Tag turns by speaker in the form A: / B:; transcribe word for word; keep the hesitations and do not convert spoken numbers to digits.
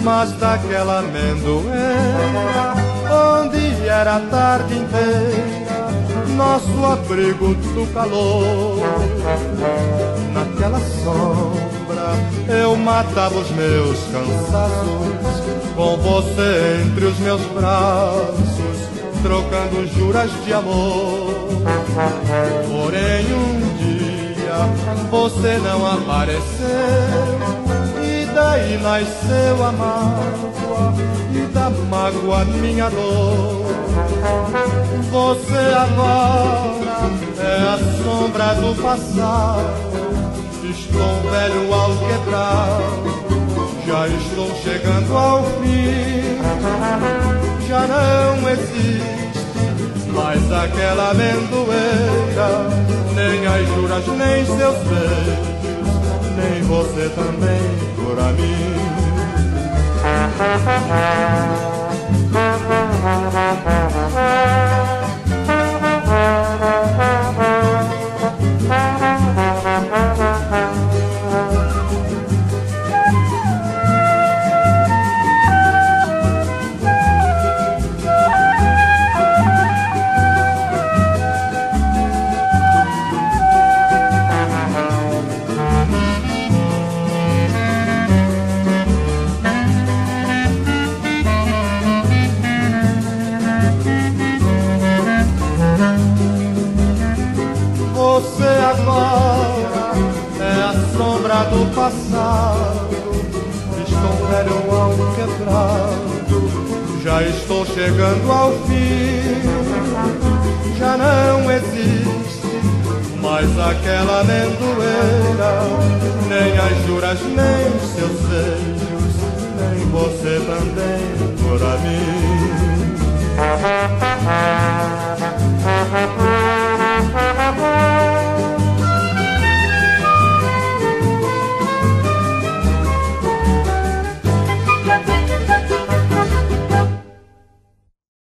A: mas daquela amendoeira onde era a tarde inteira nosso abrigo do calor. Naquela sombra eu matava os meus cansaços, com você entre os meus braços, trocando juras de amor. Porém um dia você não apareceu, e daí nasceu a mágoa, e da mágoa minha dor. Você agora é a sombra do passado, estou velho ao quebrado, já estou chegando ao fim. Já não existe mais aquela amendoeira, nem as juras, nem seus beijos, nem você também por a mim. Você agora é a sombra do passado, estou velho ao quebrado, já estou chegando ao fim. Já não existe mais aquela amendoeira, nem as juras, nem seus beijos, nem você também por a mim.